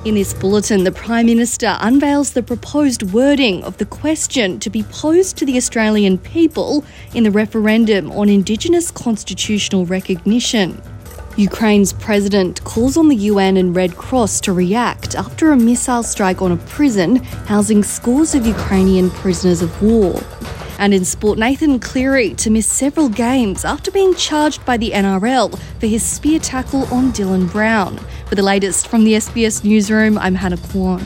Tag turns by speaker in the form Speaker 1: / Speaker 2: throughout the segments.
Speaker 1: In this bulletin, the Prime Minister unveils the proposed wording of the question to be posed to the Australian people in the referendum on Indigenous constitutional recognition. Ukraine's president calls on the UN and Red Cross to react after a missile strike on a prison housing scores of Ukrainian prisoners of war. And in sport, Nathan Cleary to miss several games after being charged by the NRL for his spear tackle on Dylan Brown. For the latest from the SBS Newsroom, I'm Hannah Kwan.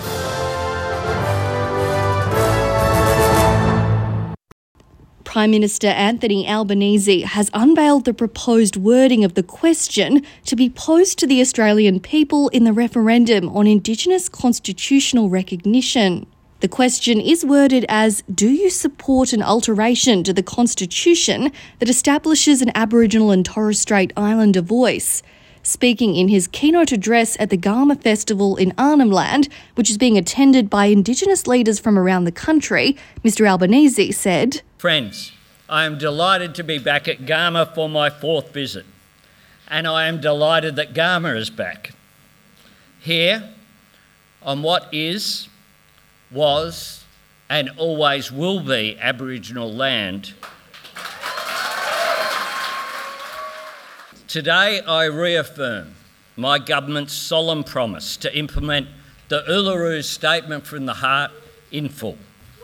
Speaker 1: Prime Minister Anthony Albanese has unveiled the proposed wording of the question to be posed to the Australian people in the referendum on Indigenous constitutional recognition. The question is worded as, do you support an alteration to the Constitution that establishes an Aboriginal and Torres Strait Islander voice? Speaking in his keynote address at the Garma Festival in Arnhem Land, which is being attended by Indigenous leaders from around the country, Mr Albanese said,
Speaker 2: "Friends, I am delighted to be back at Garma for my 4th visit, and I am delighted that Garma is back. Here, on what is, was and always will be Aboriginal land. Today I reaffirm my government's solemn promise to implement the Uluru Statement from the Heart in full."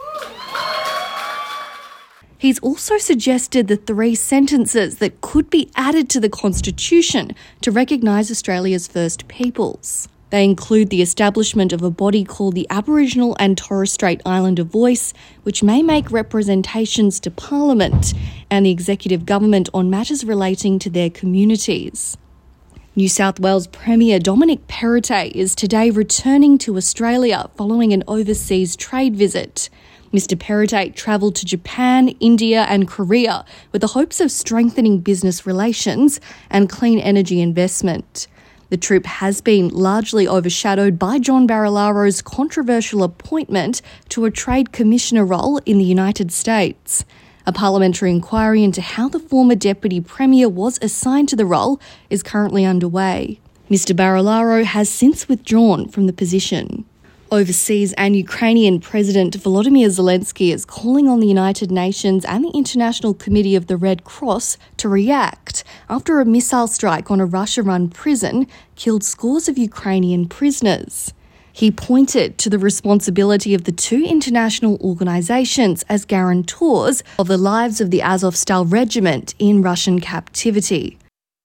Speaker 1: He's also suggested the 3 sentences that could be added to the Constitution to recognise Australia's First Peoples. They include the establishment of a body called the Aboriginal and Torres Strait Islander Voice, which may make representations to Parliament and the executive government on matters relating to their communities. New South Wales Premier Dominic Perrottet is today returning to Australia following an overseas trade visit. Mr Perrottet travelled to Japan, India and Korea with the hopes of strengthening business relations and clean energy investment. The trip has been largely overshadowed by John Barilaro's controversial appointment to a trade commissioner role in the United States. A parliamentary inquiry into how the former Deputy Premier was assigned to the role is currently underway. Mr Barilaro has since withdrawn from the position. Overseas, and Ukrainian President Volodymyr Zelensky is calling on the United Nations and the International Committee of the Red Cross to react after a missile strike on a Russia-run prison killed scores of Ukrainian prisoners. He pointed to the responsibility of the 2 international organisations as guarantors of the lives of the Azovstal regiment in Russian captivity.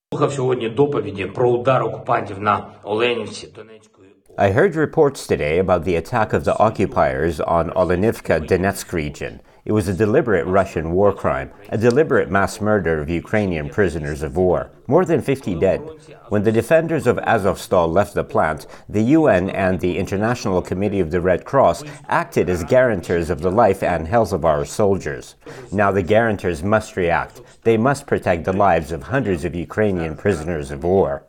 Speaker 3: I heard reports today about the attack of the occupiers on Olenivka, Donetsk region. It was a deliberate Russian war crime, a deliberate mass murder of Ukrainian prisoners of war. More than 50 dead. When the defenders of Azovstal left the plant, the UN and the International Committee of the Red Cross acted as guarantors of the life and health of our soldiers. Now the guarantors must react. They must protect the lives of hundreds of Ukrainian prisoners of war.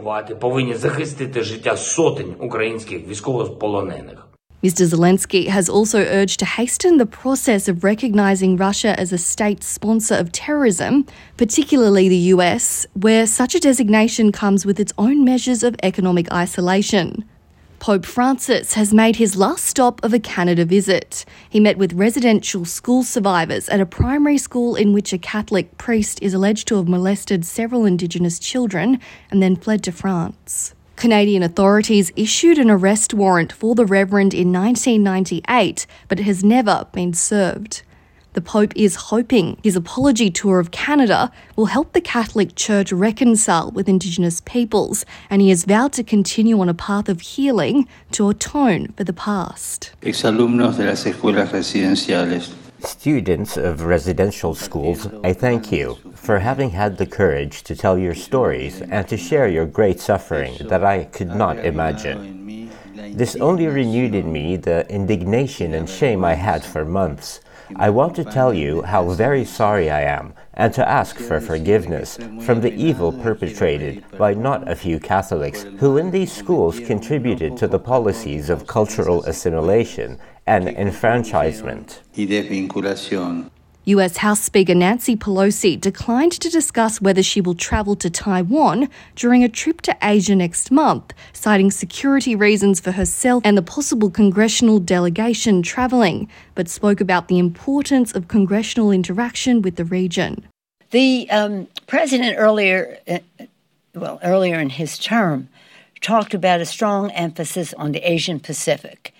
Speaker 1: Mr Zelensky has also urged to hasten the process of recognising Russia as a state sponsor of terrorism, particularly the US, where such a designation comes with its own measures of economic isolation. Pope Francis has made his last stop of a Canada visit. He met with residential school survivors at a primary school in which a Catholic priest is alleged to have molested several Indigenous children and then fled to France. Canadian authorities issued an arrest warrant for the Reverend in 1998, but it has never been served. The Pope is hoping his apology tour of Canada will help the Catholic Church reconcile with Indigenous peoples, and he has vowed to continue on a path of healing to atone for the past.
Speaker 4: Exalumnos de las escuelas residenciales.
Speaker 3: Students of residential schools, I thank you for having had the courage to tell your stories and to share your great suffering that I could not imagine. This only renewed in me the indignation and shame I had for months. I want to tell you how very sorry I am and to ask for forgiveness from the evil perpetrated by not a few Catholics who in these schools contributed to the policies of cultural assimilation and enfranchisement.
Speaker 1: US House Speaker Nancy Pelosi declined to discuss whether she will travel to Taiwan during a trip to Asia next month, citing security reasons for herself and the possible congressional delegation travelling, but spoke about the importance of congressional interaction with the region.
Speaker 5: The president earlier in his term, talked about a strong emphasis on the Asian Pacific.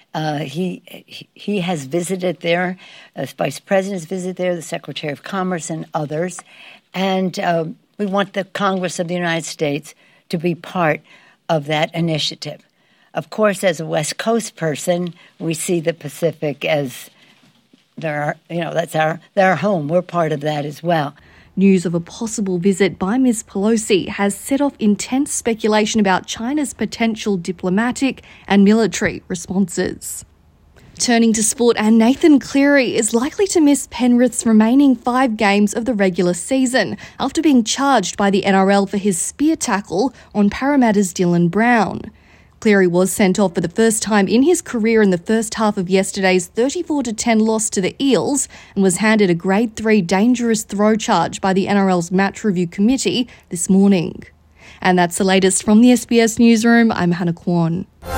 Speaker 5: He has visited there, the Vice President's visited there, the Secretary of Commerce and others, and we want the Congress of the United States to be part of that initiative. Of course, as a West Coast person, we see the Pacific as that's our home. We're part of that as well.
Speaker 1: News of a possible visit by Ms. Pelosi has set off intense speculation about China's potential diplomatic and military responses. Turning to sport, and Nathan Cleary is likely to miss Penrith's remaining 5 games of the regular season after being charged by the NRL for his spear tackle on Parramatta's Dylan Brown. Cleary was sent off for the first time in his career in the first half of yesterday's 34-10 loss to the Eels and was handed a Grade 3 dangerous throw charge by the NRL's match review committee this morning. And that's the latest from the SBS Newsroom. I'm Hannah Kwan.